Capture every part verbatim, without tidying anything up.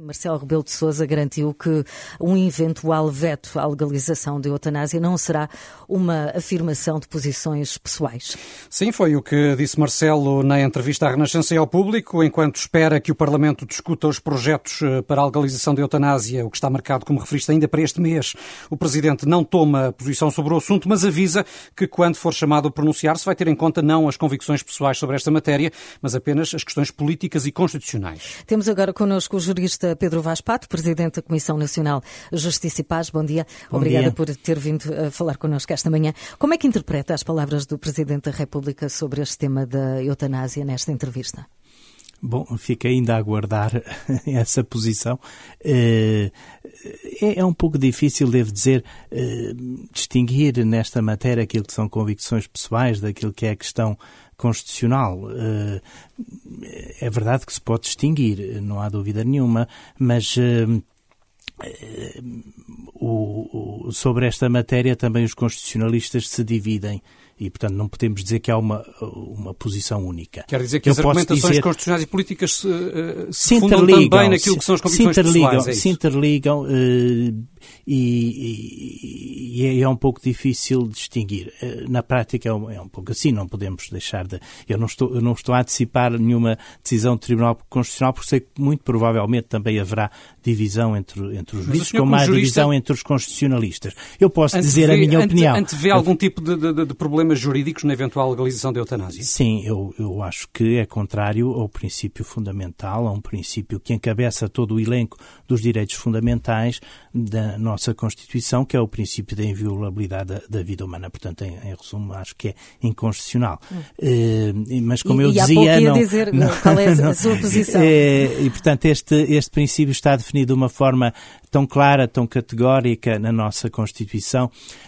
Marcelo Rebelo de Sousa garantiu que um eventual veto à legalização da eutanásia não será uma afirmação de posições pessoais. Sim, foi o que disse Marcelo na entrevista à Renascença e ao público, enquanto espera que o Parlamento discuta os projetos para a legalização da eutanásia, o que está marcado, como referiste, ainda para este mês. O Presidente não toma posição sobre o assunto, mas avisa que quando for chamado a pronunciar-se vai ter em conta não as convicções pessoais sobre esta matéria, mas apenas as questões políticas e constitucionais. Temos agora connosco o jurista Pedro Vaz Pato, Presidente da Comissão Nacional Justiça e Paz. Bom dia. Bom Obrigada dia. por ter vindo a falar connosco esta manhã. Como é que interpreta as palavras do Presidente da República sobre este tema da eutanásia nesta entrevista? Bom, fica ainda a aguardar essa posição. É, é um pouco difícil, devo dizer, distinguir nesta matéria aquilo que são convicções pessoais daquilo que é a questão constitucional. É verdade que se pode distinguir, não há dúvida nenhuma, mas o, o, sobre esta matéria também os constitucionalistas se dividem. E, portanto, não podemos dizer que há uma, uma posição única. Quer dizer que Eu as argumentações dizer... constitucionais e políticas se, uh, se, se fundam também naquilo que são as convicções se interligam, pessoais. É se interligam uh, e, e, e é um pouco difícil distinguir. Uh, na prática é um, é um pouco assim, não podemos deixar de... Eu não, estou, eu não estou a antecipar nenhuma decisão do Tribunal Constitucional, porque sei que muito provavelmente também haverá divisão entre, entre os juízes, como há jurista, divisão entre os constitucionalistas. Eu posso antevê, dizer a minha ante, opinião. Antevê algum tipo de, de, de problema jurídicos na eventual legalização da eutanásia? Sim, eu, eu acho que é contrário ao princípio fundamental, a um princípio que encabeça todo o elenco dos direitos fundamentais da nossa Constituição, que é o princípio da inviolabilidade da, da vida humana. Portanto, em, em resumo, acho que é inconstitucional. Hum. Uh, mas como e, eu e dizia... há pouco ia não, dizer não, qual é a, não, a sua posição. É, e, portanto, este, este princípio está definido de uma forma tão clara, tão categórica na nossa Constituição.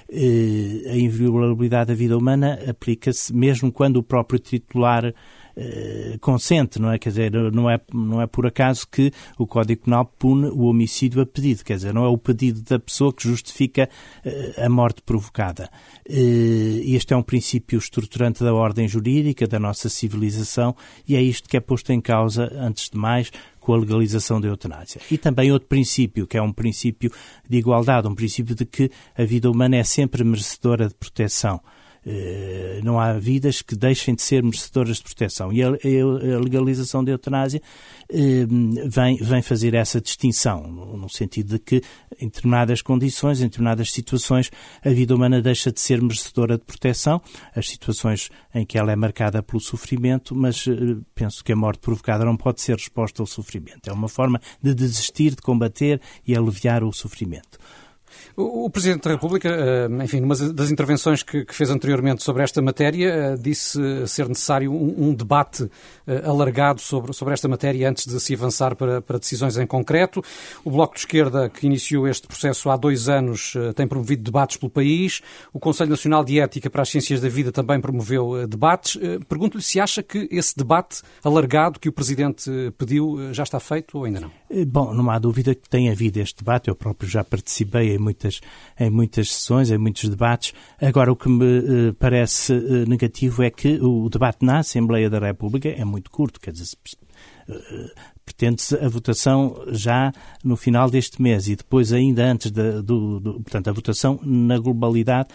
Uh, a inviolabilidade da vida humana aplica-se mesmo quando o próprio titular uh, consente, não é? Quer dizer, não é, não é por acaso que o Código Penal pune o homicídio a pedido, quer dizer, não é o pedido da pessoa que justifica uh, a morte provocada. Uh, este é um princípio estruturante da ordem jurídica, da nossa civilização, e é isto que é posto em causa, antes de mais, com a legalização da eutanásia. E também outro princípio, que é um princípio de igualdade, um princípio de que a vida humana é sempre merecedora de proteção. Uh, não há vidas que deixem de ser merecedoras de proteção. E a, a legalização da eutanásia uh, vem, vem fazer essa distinção, no, no sentido de que, em determinadas condições, em determinadas situações, a vida humana deixa de ser merecedora de proteção, as situações em que ela é marcada pelo sofrimento, mas uh, penso que a morte provocada não pode ser resposta ao sofrimento. É uma forma de desistir, de combater e aliviar o sofrimento. O, o Presidente da República, enfim, numa das intervenções que, que fez anteriormente sobre esta matéria, disse ser necessário um, um debate alargado sobre, sobre esta matéria antes de se avançar para, para decisões em concreto. O Bloco de Esquerda, que iniciou este processo há dois anos, tem promovido debates pelo país. O Conselho Nacional de Ética para as Ciências da Vida também promoveu debates. Pergunto-lhe se acha que esse debate alargado que o Presidente pediu já está feito ou ainda não? Bom, não há dúvida que tem havido este debate. Eu próprio já participei em muitas, em muitas sessões, em muitos debates. Agora, o que me uh, parece uh, negativo é que o debate na Assembleia da República é muito curto, quer dizer, uh, pretende-se a votação já no final deste mês e depois ainda antes da, do, do, portanto, a votação na globalidade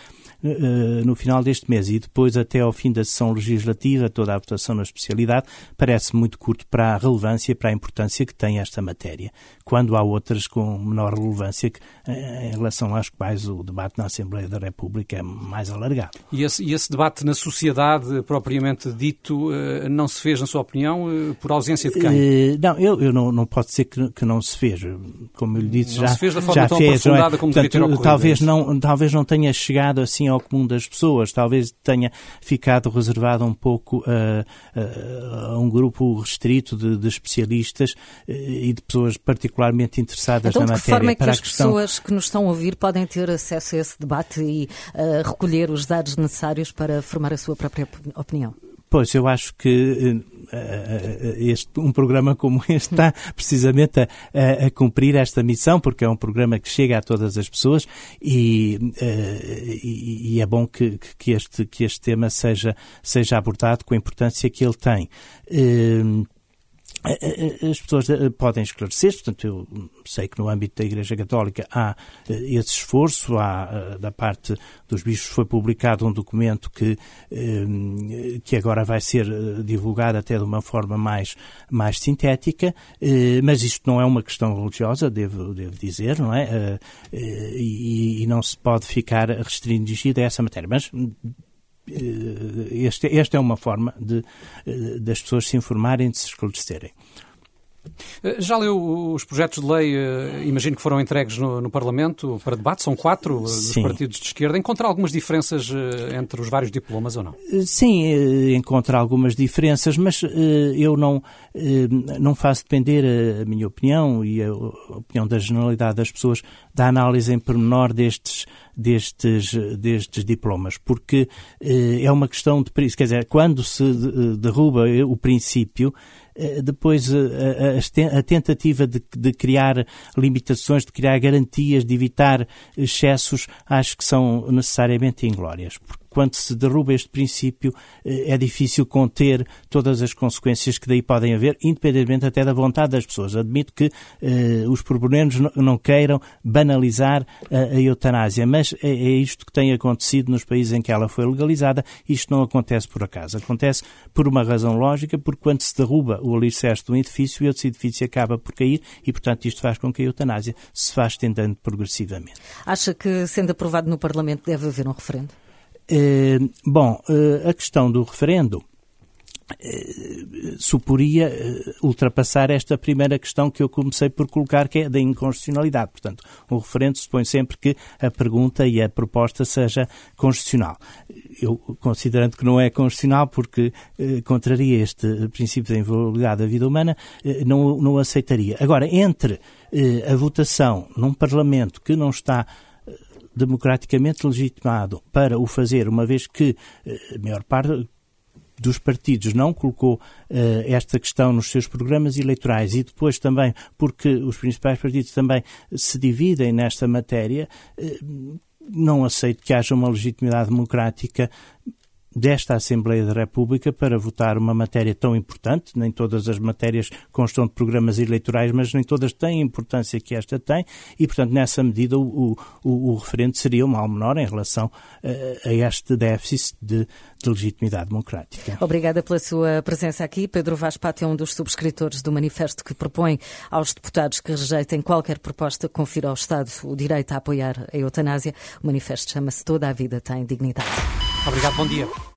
uh, no final deste mês e depois até ao fim da sessão legislativa, toda a votação na especialidade, parece muito curto para a relevância, para a importância que tem esta matéria, quando há outras com menor relevância que, em relação às quais o debate na Assembleia da República é mais alargado. E esse, e esse debate na sociedade, propriamente dito, não se fez, na sua opinião, por ausência de quem? Uh, não, eu, eu não, não posso dizer que, que não se fez. Como eu lhe disse, não já, se fez da forma já tão fez. aprofundada É? como Portanto, devia ter ocorrido. Talvez não, talvez não tenha chegado assim ao comum das pessoas, talvez tenha ficado reservado um pouco a, a, a um grupo restrito de, de especialistas e de pessoas particularmente interessadas então, na matéria. Então, de que forma é que Para as questão... pessoas que nos estão a ouvir podem ter acesso a esse debate e uh, recolher os dados necessários para formar a sua própria opinião? Pois, eu acho que uh, este, um programa como este está precisamente a, a, a cumprir esta missão, porque é um programa que chega a todas as pessoas e, uh, e, e é bom que, que, este, que este tema seja, seja abordado com a importância que ele tem. Uh, As pessoas podem esclarecer, portanto, eu sei que no âmbito da Igreja Católica há esse esforço, há, da parte dos bispos foi publicado um documento que, que agora vai ser divulgado até de uma forma mais, mais sintética, mas isto não é uma questão religiosa, devo, devo dizer, não é? E, e não se pode ficar restringido a essa matéria, mas Este, esta é uma forma de, das pessoas se informarem, de se esclarecerem. Já leu os projetos de lei, imagino que foram entregues no, no Parlamento para debate, são quatro dos Sim. partidos de esquerda. Encontra algumas diferenças entre os vários diplomas ou não? Sim, encontra algumas diferenças, mas eu não, não faço depender a minha opinião e a opinião da generalidade das pessoas da análise em pormenor destes, destes, destes diplomas, porque é uma questão de... Quer dizer, quando se derruba o princípio, depois a, a tentativa de, de criar limitações, de criar garantias, de evitar excessos, acho que são necessariamente inglórias. Porque quando se derruba este princípio, é difícil conter todas as consequências que daí podem haver, independentemente até da vontade das pessoas. Admito que eh, os proponentes não, não queiram banalizar a, a eutanásia, mas é, é isto que tem acontecido nos países em que ela foi legalizada. Isto não acontece por acaso. Acontece por uma razão lógica, porque quando se derruba o alicerce de um edifício, esse edifício acaba por cair e, portanto, isto faz com que a eutanásia se vá estendendo progressivamente. Acha que, sendo aprovado no Parlamento, deve haver um referendo? Uh, bom, uh, a questão do referendo uh, suporia uh, ultrapassar esta primeira questão que eu comecei por colocar, que é da inconstitucionalidade. Portanto, um referendo supõe sempre que a pergunta e a proposta seja constitucional. Eu, considerando que não é constitucional, porque uh, contraria este princípio da inviolabilidade da vida humana, uh, não, não aceitaria. Agora, entre uh, a votação num Parlamento que não está democraticamente legitimado para o fazer, uma vez que a maior parte dos partidos não colocou uh, esta questão nos seus programas eleitorais e depois também porque os principais partidos também se dividem nesta matéria, uh, não aceito que haja uma legitimidade democrática desta Assembleia da República para votar uma matéria tão importante. Nem todas as matérias constam de programas eleitorais, mas nem todas têm a importância que esta tem e, portanto, nessa medida o, o, o referendo seria um mal menor em relação uh, a este déficit de, de legitimidade democrática. Obrigada pela sua presença aqui. Pedro Vaz Pato é um dos subscritores do manifesto que propõe aos deputados que rejeitem qualquer proposta que confira ao Estado o direito a apoiar a eutanásia. O manifesto chama-se Toda a Vida Tem Dignidade. Obrigado, bom dia.